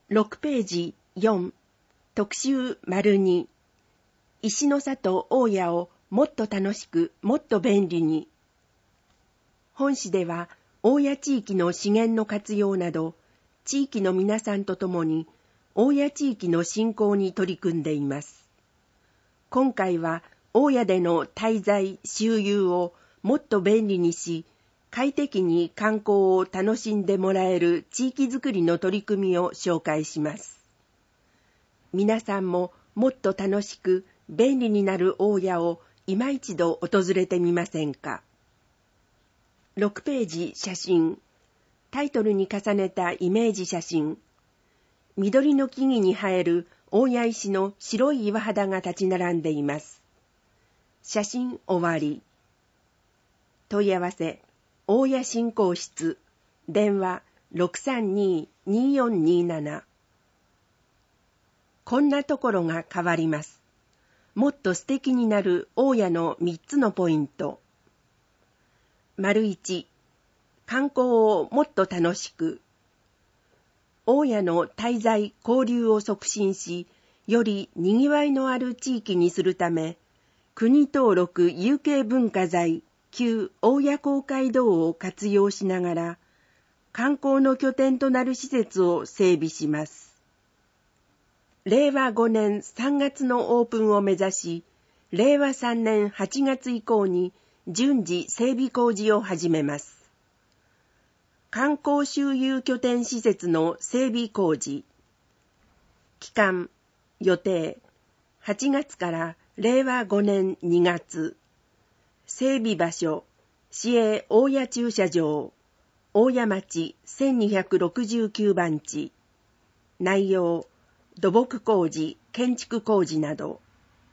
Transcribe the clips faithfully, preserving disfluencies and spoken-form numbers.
ろくページよん、特集丸に、石の里大谷をもっと楽しく、もっと便利に。本誌では、大谷地域の資源の活用など、地域の皆さんと共に、大谷地域の振興に取り組んでいます。今回は、大谷での滞在、周遊をもっと便利にし、快適に観光を楽しんでもらえる地域づくりの取り組みを紹介します。皆さんももっと楽しく便利になる大谷を今一度訪れてみませんか。ろくページ写真。タイトルに重ねたイメージ写真。緑の木々に生える大谷石の白い岩肌が立ち並んでいます。写真終わり。問い合わせ。大谷振興室、電話 ろくさんに にーよんにーなな。こんなところが変わります。もっと素敵になる大谷のみっつのポイント。丸いち、観光をもっと楽しく。大谷の滞在・交流を促進し、よりにぎわいのある地域にするため、国登録有形文化財、旧大谷公会堂を活用しながら、観光の拠点となる施設を整備します。れいわごねんさんがつのオープンを目指し、れいわさんねんはちがつ以降に順次整備工事を始めます。観光周遊拠点施設の整備工事。期間、予定、はちがつかられいわごねんにがつ。整備場所、市営大谷駐車場、大谷町せんにひゃくろくじゅうきゅうばん地。内容、土木工事、建築工事など。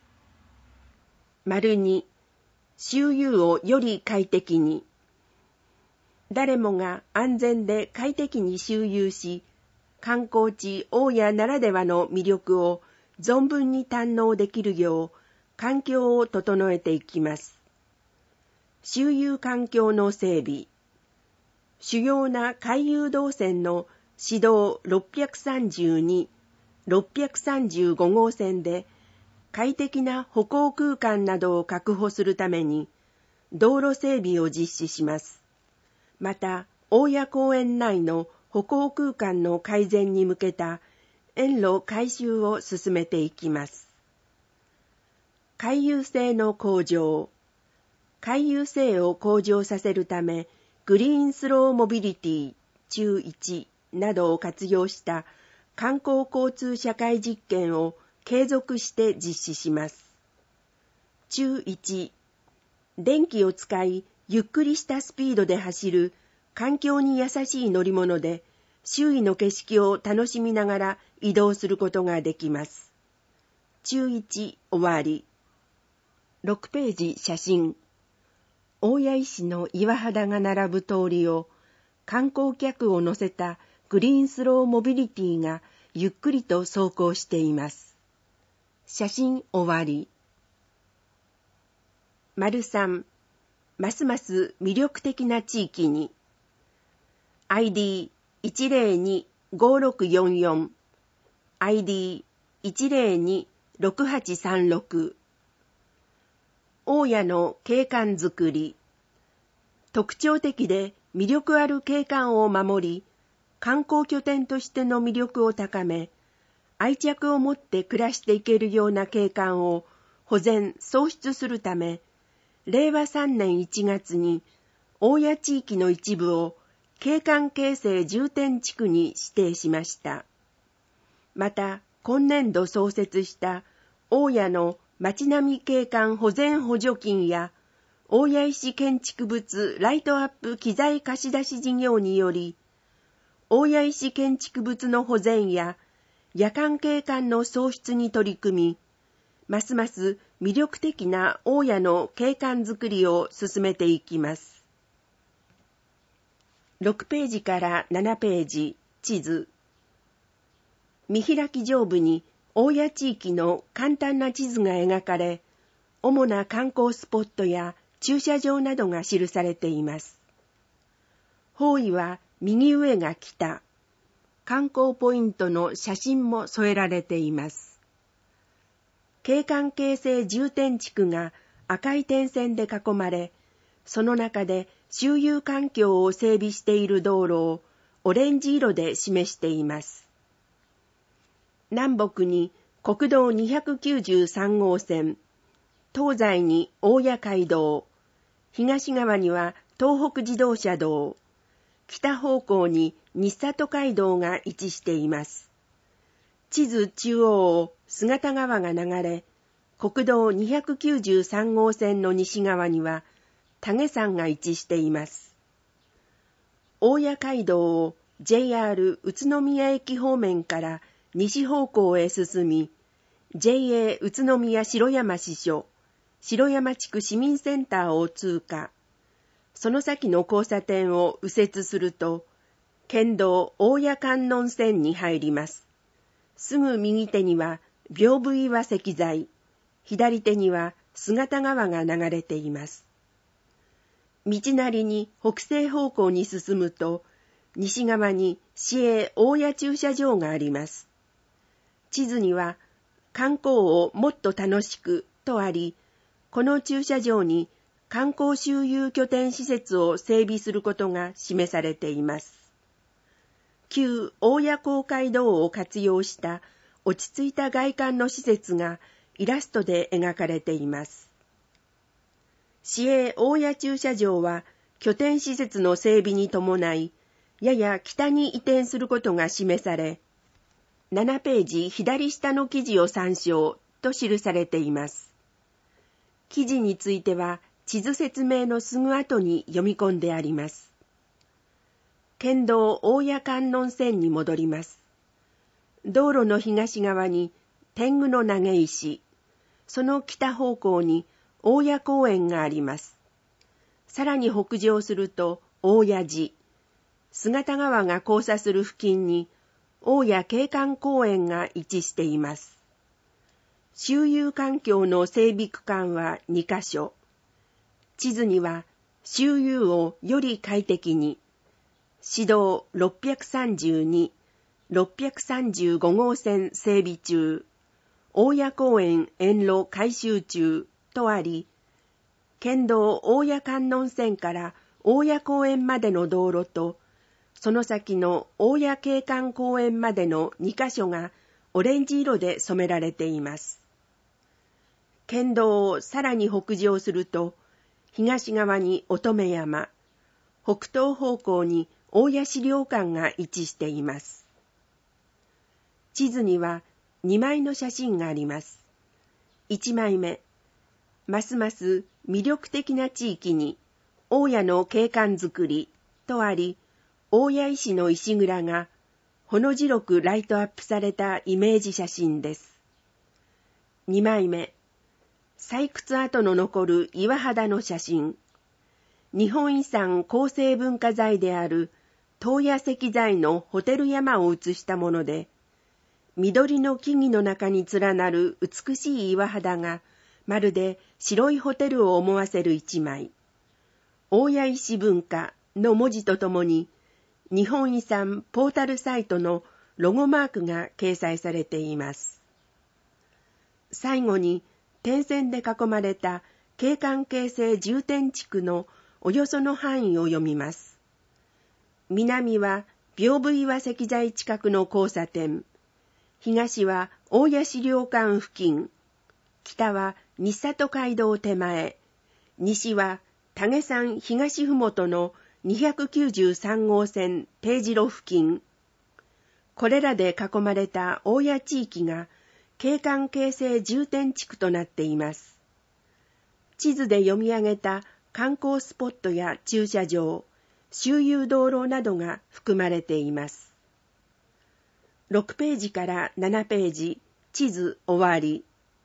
丸に、周遊をより快適に。誰もが安全で快適に周遊し、観光地大谷ならではの魅力を存分に堪能できるよう、環境を整えていきます。周遊環境の整備。主要な回遊動線の市道ろっぴゃくさんじゅうに、ろっぴゃくさんじゅうごごうせんで快適な歩行空間などを確保するために道路整備を実施します。また、大谷公園内の歩行空間の改善に向けた園路改修を進めていきます。回遊性の向上。回遊性を向上させるため、グリーンスローモビリティ中いちなどを活用した観光交通社会実験を継続して実施します。中いち、電気を使い、ゆっくりしたスピードで走る環境に優しい乗り物で、周囲の景色を楽しみながら移動することができます。中いち終わり。ろくページ写真。大谷石の岩肌が並ぶ通りを観光客を乗せたグリーンスローモビリティがゆっくりと走行しています。写真終わり。丸さん、ますます魅力的な地域に。アイディーいちぜろに ごろくよんよん アイディーいちぜろに ろくはちさんろく。大谷の景観づくり。特徴的で魅力ある景観を守り、観光拠点としての魅力を高め、愛着を持って暮らしていけるような景観を保全・創出するため、れいわさんねんいちがつに大谷地域の一部を景観形成重点地区に指定しました。また、今年度創設した大谷の町並み景観保全補助金や大谷石建築物ライトアップ機材貸し出し事業により、大谷石建築物の保全や夜間景観の創出に取り組み、ますます魅力的な大谷の景観づくりを進めていきます。ろくページからななページ、地図。見開き上部に大谷地域の簡単な地図が描かれ、主な観光スポットや駐車場などが記されています。方位は右上が北、 観光ポイントの写真も添えられています。景観形成重点地区が赤い点線で囲まれ、その中で周遊環境を整備している道路をオレンジ色で示しています。南北に国道にひゃくきゅうじゅうさん号線、東西に大谷街道、東側には東北自動車道、北方向に日里街道が位置しています。地図中央を姿川が流れ、国道にひゃくきゅうじゅうさん号線の西側には種山が位置しています。大谷街道を ジェイアール 宇都宮駅方面から西方向へ進み、ジェイエー 宇都宮城山支所、城山地区市民センターを通過。その先の交差点を右折すると、県道大谷観音線に入ります。すぐ右手には屏風岩石材、左手には姿川が流れています。道なりに北西方向に進むと、西側に市営大谷駐車場があります。地図には、観光をもっと楽しくとあり、この駐車場に観光周遊拠点施設を整備することが示されています。旧大谷公会堂を活用した落ち着いた外観の施設がイラストで描かれています。市営大谷駐車場は拠点施設の整備に伴い、やや北に移転することが示され、ななページ左下の記事を参照と記されています。記事については地図説明のすぐ後に読み込んであります。県道大谷観音線に戻ります。道路の東側に天狗の投げ石、その北方向に大谷公園があります。さらに北上すると大谷寺、姿川が交差する付近に大谷景観公園が位置しています。周遊環境の整備区間はにカ所。地図には周遊をより快適に、市道ろっぴゃくさんじゅうに、ろっぴゃくさんじゅうご号線整備中、大谷公園沿路改修中とあり、県道大谷観音線から大谷公園までの道路と、その先の大谷景観公園までのにカ所がオレンジ色で染められています。県道をさらに北上すると、東側に乙女山、北東方向に大谷資料館が位置しています。地図にはにまいの写真があります。いちまいめ、ますます魅力的な地域に大谷の景観づくりとあり、大谷石の石蔵がほの白くライトアップされたイメージ写真です。にまいめ、採掘跡の残る岩肌の写真。日本遺産構成文化財である東谷石材のホテル山を写したもので、緑の木々の中に連なる美しい岩肌がまるで白いホテルを思わせる一枚。大谷石文化の文字とともに、日本遺産ポータルサイトのロゴマークが掲載されています。最後に、点線で囲まれた景観形成重点地区のおよその範囲を読みます。南は屏風岩石材近くの交差点、東は大谷資料館付近、北は日里街道手前、西は種山東ふもとのにひゃくきゅうじゅうさん号線定時路付近。これらで囲まれた大谷地域が景観形成重点地区となっています。地図で読み上げた観光スポットや駐車場、周遊道路などが含まれています。ろくページからななページ、地図終わり。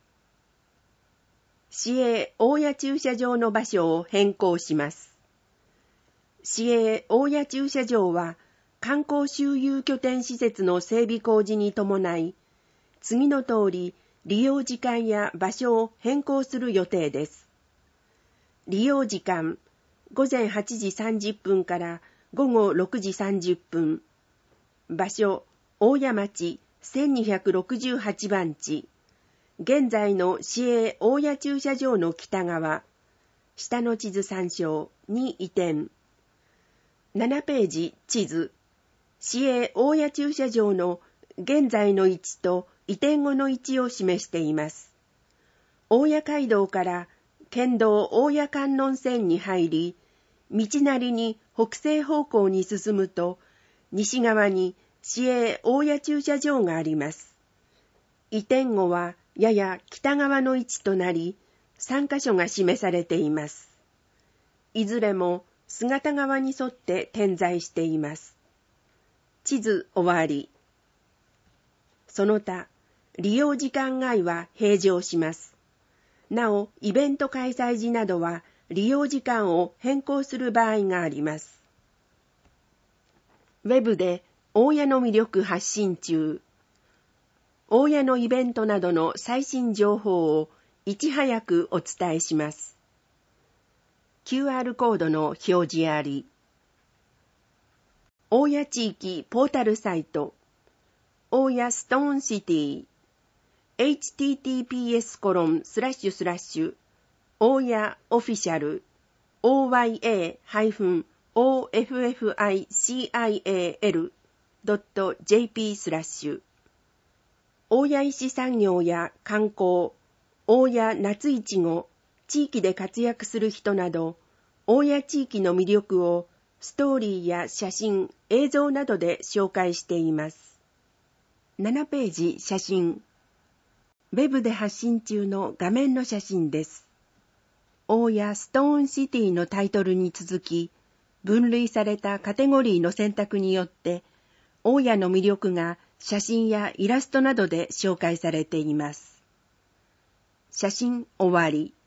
市営大谷駐車場の場所を変更します。市営大谷駐車場は観光周遊拠点施設の整備工事に伴い、次の通り利用時間や場所を変更する予定です。利用時間、ごぜんはちじさんじゅっぷんからごごろくじさんじゅっぷん。場所、 大谷町せんにひゃくろくじゅうはちばん地、現在の市営大谷駐車場の北側、下の地図参照に移転。ななページ地図、市営大谷駐車場の現在の位置と移転後の位置を示しています。大谷街道から県道大谷観音線に入り、道なりに北西方向に進むと、西側に市営大谷駐車場があります。移転後はやや北側の位置となり、さんカ所が示されています。いずれも姿川に沿って点在しています。地図終わり。その他、利用時間外は閉場します。なお、イベント開催時などは利用時間を変更する場合があります。ウェブで大谷の魅力発信中。大谷のイベントなどの最新情報をいち早くお伝えします。キューアール コードの表示あり。大谷地域ポータルサイト、大谷ストーンシティ、エイチティーティーピーエスコロンスラッシュスラッシュ大谷オフィシャル オーワイエー ハイフン オーエフエフアイシーアイエーエル ドット ジェーピー スラッシュ大谷石産業や観光、大谷夏いちご、地域で活躍する人など、大谷地域の魅力をストーリーや写真、映像などで紹介しています。ななページ写真。ウェブで発信中の画面の写真です。大谷ストーンシティのタイトルに続き、分類されたカテゴリーの選択によって、大谷の魅力が写真やイラストなどで紹介されています。写真終わり。